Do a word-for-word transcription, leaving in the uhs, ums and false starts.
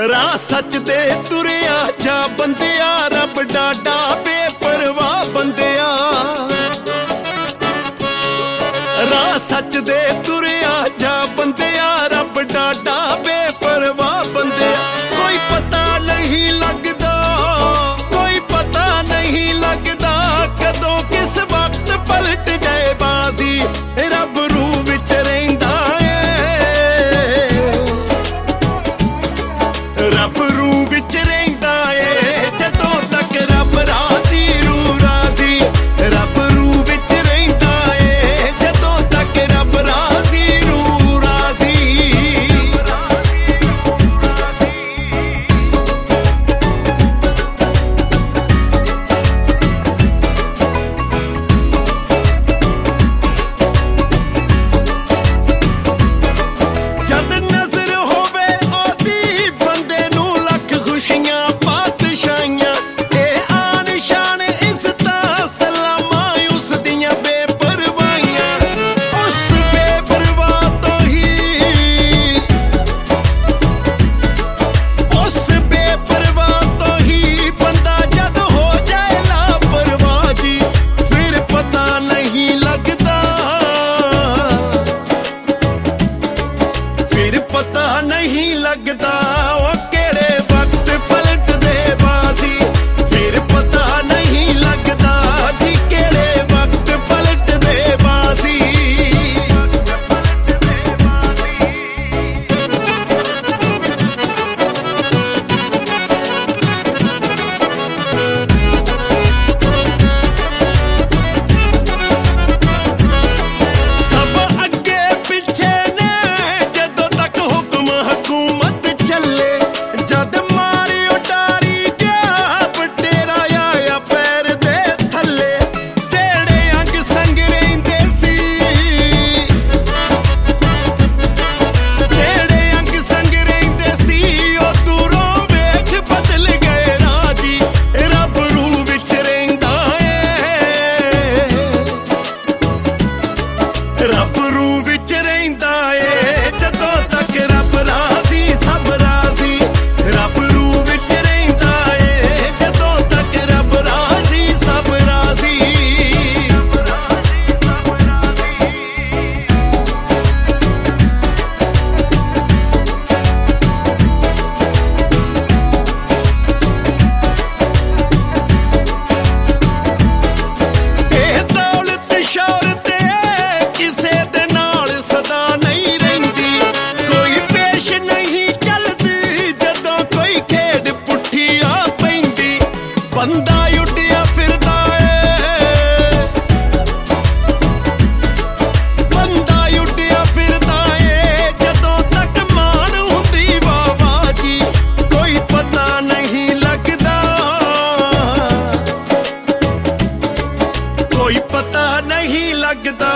ਰਾਹ ਸੱਚ ਦੇ ਤੁਰਿਆ ਜਾ ਬੰਦਿਆ, ਰੱਬ ਡਾਡਾ ਬੇਪਰਵਾਹ ਬੰਦਿਆ। ਰਾਹ ਸੱਚ ਦੇ ਤੁਰਿਆ ਜਾ ਬੰਦਿਆ, ਰੱਬ ਡਾਡਾ ਬੇਪਰਵਾਹ ਬੰਦਿਆ। ਕੋਈ ਪਤਾ ਨਹੀਂ ਲੱਗਦਾ, ਕੋਈ ਪਤਾ ਨਹੀਂ ਲੱਗਦਾ, ਕਦੋਂ ਕਿਸ ਵਕਤ ਪਲਟ ਜਾਏ ਬਾਜ਼ੀ। ਰੱਬ ਰੂਹ ਵਿੱਚ ਰਹਿੰਦਾ ਰੱਬ ਰੂਹ ਵਿੱਚ ਰਹਿੰਦਾ ਏ, ਜਦੋਂ ਤੱਕ ਰੱਬ ਰਾਜ਼ੀ ਰੂਹ ਰਾਜ਼ੀ। ਰੱਬ ਰੂਹ ਵਿੱਚ ਰਹਿੰਦਾ ਏ, ਜਦੋਂ ਤੱਕ ਰੱਬ ਰਾਜ਼ੀ ਰੂਹ ਰਾਜ਼ੀ। ਜਦ ਨਜ਼ਰ ਹੋਵੇ ਉਹਦੀ ਬੰਦੇ ਨੂੰ ਲੱਖ ਖੁਸ਼ੀਆਂ ਪਾਤਸ਼ਾਹੀਆਂ। ਇਹ ਆਨ ਸ਼ਾਨ ਇੱਜ਼ਤਾਂ ਸਲਾਮਾਂ ਉਸ ਦੀਆਂ ਬੇਪਰਵਾਹੀਆਂ। ਉਸ ਬੇਪਰਵਾਹ ਤੋਂ ਹੀ ਉਸ ਬੇਪਰਵਾਹ ਤੋਂ ਹੀ ਬੰਦਾ ਜਦ ਹੋ ਜਾਏ ਲਾਪਰਵਾਹ ਜੀ, ਫਿਰ ਪਤਾ ਨਹੀਂ ਲੱਗਦਾ, ਫਿਰ ਪਤਾ ਨਹੀਂ ਲੱਗਦਾ ਉਹ ਕਿਹੜੇ ਵਕਤ ਪਲਟਦੇ ਬਾਜ਼ੀ। ਫਿਰ ਪਤਾ ਨਹੀਂ ਲੱਗਦਾ ਜੀ ਕਿਹੜੇ ਵਕਤ ਪਲਟਦੇ ਬਾਜ਼ੀ। ਸਭ ਅੱਗੇ ਪਿੱਛੇ ਨੇ ਜਦੋਂ ਤੱਕ ਹੁਕਮ ਹਕੂਮਤ ਚੱਲੇ। ਜਦ ਮਾਰੀ ਉਟਾਰੀ ਗਿਆ ਬਟੇਰਾ ਆਇਆ ਪੈਰ ਦੇ ਥੱਲੇ। ਜਿਹੜੇ ਅੰਗ ਸੰਗ ਰਹਿੰਦੇ ਸੀ, ਜਿਹੜੇ ਅੰਗ ਸੰਗ ਰਹਿੰਦੇ ਸੀ, ਉਹ ਦੂਰੋਂ ਵੇਖ ਬਦਲ ਗਏ ਰਾਜੀ। ਰੱਬ ਰੂਹ ਵਿੱਚ ਰਹਿੰਦਾ ਏ, ਰੱਬ ਰੂਹ ਵਿੱਚ ਰਹਿੰਦਾ ਏ, ਜਦੋਂ ਤੱਕ ਰੱਬ ਰਾਜ਼ੀ ਸਭ ਰਾਜ਼ੀ। ਰੱਬ ਰੂਹ ਵਿੱਚ ਰਹਿੰਦਾ ਏ, ਜਦੋਂ ਤੱਕ ਰੱਬ ਰਾਜ਼ੀ ਸਭ ਰਾਜ਼ੀ। ਇਹ ਦੌਲਤ ਸ਼ੌਹਰਤ ਕਿਸੇ ਦੇ ਨਾਲ ਸਦਾ ਨਹੀਂ ਰਹਿੰਦੀ। ਕੋਈ ਪੇਸ਼ ਨਹੀਂ ਚੱਲਦੀ ਜਦੋਂ ਕੋਈ ਖੇਡ ਪੁੱਠੀ ਆ ਪੈਂਦੀ। ਬੰਦਾ ਉੱਡਿਆ ਫਿਰਦਾ ਏ, ਬੰਦਾ ਉੱਡਿਆ ਫਿਰਦਾ ਏ, ਜਦੋਂ ਤੱਕ ਮਾਨ ਹੁੰਦੀ ਵਾਹ ਜੀ। ਕੋਈ ਪਤਾ ਨਹੀਂ ਲੱਗਦਾ, ਕੋਈ ਪਤਾ ਨਹੀਂ ਲੱਗਦਾ